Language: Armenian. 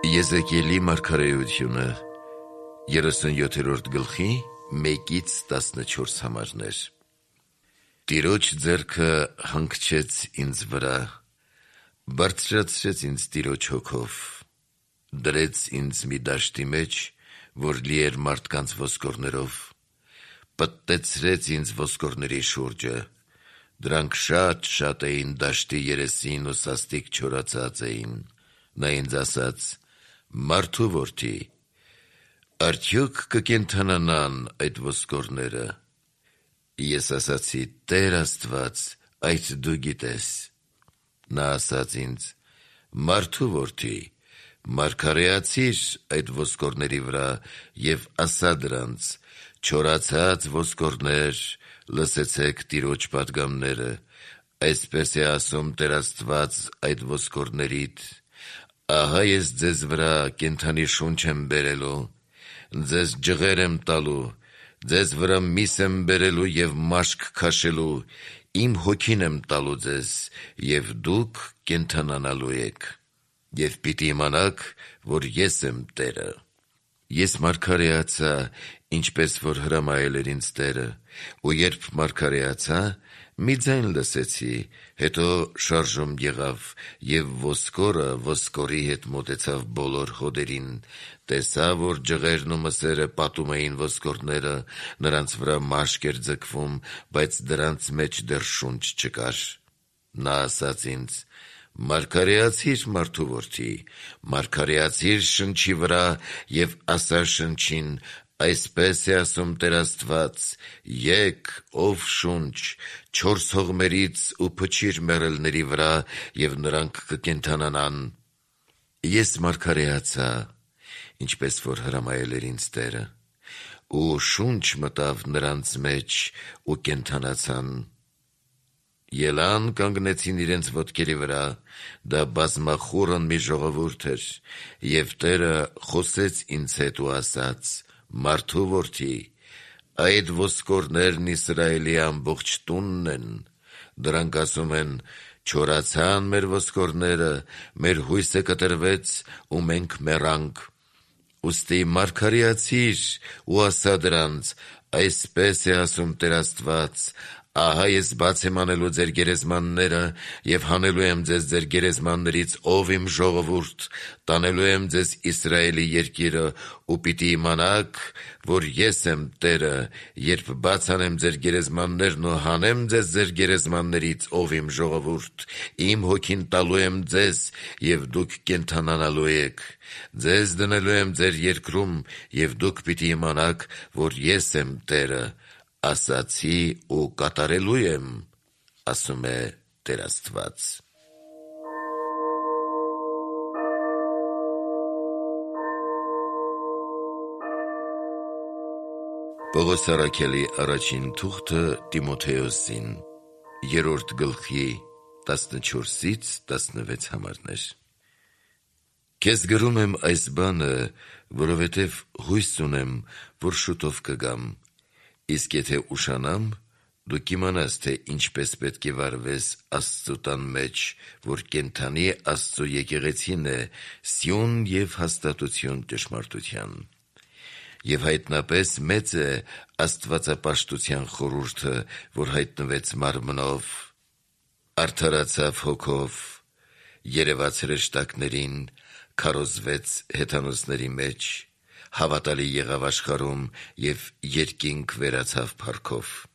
Եզեկիելի մարգարեությունը 37-րդ գլխի 1-ից 14 համարներ։ Տիրոջ ձեռքը հանգչեց ինձ վրա, բարձրացրեց ինձ Տիրոջ հոգով, դրեց ինձ մի դաշտի մեջ, որ լի էր մարդկանց ոսկորներով, պտտեցրեց ինձ ոսկորների շուրջը, դրանք շատ էին դաշտի երեսին ու սաստիկ չորացած էին։ Նա ինձ ասաց. «Մարդու որդի, արդյոք կկենդանանան այդ ոսկորները»։ Ես ասացի. «Տեր Աստված, այդ դու գիտես»։ Նա ասաց ինձ. «Մարդու որդի, մարգարեացիր այդ ոսկորների վրա և ասա դրանց. չորացած ոսկորներ, լսեցեք Տիրոջ պատգամները, այսպես է ասում Տեր Աստված այդ ոսկորներիդ. ահա ես ձեզ վրա կենդանի շունչ եմ բերելու, ձեզ ջղեր եմ տալու, ձեզ վրա միս եմ բերելու և մաշկ քաշելու, իմ հոգին եմ տալու ձեզ, և դուք կենդանանալու եք, և պիտի իմանաք, որ ես եմ Տերը»։ Ես մարգարեացա, ինչպես որ հրամայել էր ինձ Տերը, ու երբ մարգարեացա, մի ձայն լսեցի, հետո շարժում եղավ, և ոսկորը ոսկորի հետ մոտեցավ բոլոր հոդերին, տեսա, որ ջղերն ու մսերը պատում էին ոսկորները, նրանց վրա մաշկ էր ձգվում, բայց դրանց մեջ դեռ շունչ չկար։ Նա ասաց ինձ. «Մարգարեացիր, մարդու որդի, մարգարեացիր շնչի վրա և ասա շնչին. այսպես է ասում Տեր Աստված. եկ, ով շունչ, 4 հողմերից ու փչիր մեռելների վրա, և նրանք կկենդանանան»։ Ես մարգարեացա, ինչպես որ հրամայել էր ինձ Տերը, ու շունչ մտավ նրանց մեջ ու կենդանացան։ Ելան, կանգնեցին իրենց ոտքերի վրա, դա բազմախուռն մի ժողովուրդ էր, և Տերը խոսեց ինձ հետ ու ասաց. «Մարդու որդի, այդ ոսկորներն Իսրայելի ամբողջ տունն են, դրանք ասում են. չորացան մեր ոսկորները, մեր հույսը կտրվեց ու մենք մեռանք։ Ուստի մարգարեացիր ու ասա դրանց. այսպես է ասում Տեր Աստված. ահա ես բաց եմ անելու ձեր գերեզմանները և հանելու եմ ձեզ ձեր գերեզմաններից, ով իմ ժողովուրդ, տանելու եմ ձեզ Իսրայելի երկիրը, ու պիտի իմանաք, որ ես եմ Տերը, երբ բաց անեմ ձեր գերեզմաններն ու հանեմ ձեզ ձեր գերեզմաններից, ով իմ ժողովուրդ, իմ հոգին տալու եմ ձեզ, և դուք կենդանանալու եք, ձեզ դնելու եմ ձեր երկրում, և դուք պիտի իմանաք, որ ես եմ Տերը, ասացի ու կատարելու եմ, ասում է Տեր Աստված»։ Պողոս առաքյալի առաջին թուղթը Տիմոթեոսին 3-րդ գլխի 14-ից 16 համարներ։ Քեզ գրում եմ այս բանը, որովհետև հույս ունեմ, որ շուտով կգամ, իսկ եթե ուշանամ, դու կիմանաս, թե ինչպես պետք է վարվես Աստծու տան մեջ, որ կենդանի Աստծու եկեղեցին է, սյուն և հաստատություն ճշմարտության։ Եվ հայտնապես մեծ է աստվածապաշտության խորհուրդը, որ հայտնվեց մարմնով, արդարացավ հոգով, երևաց հրեշտակներին, քարոզվեց հեթանոսների մեջ, հավատալի եղավ աշխարհում և երկինք վերացավ փառքով։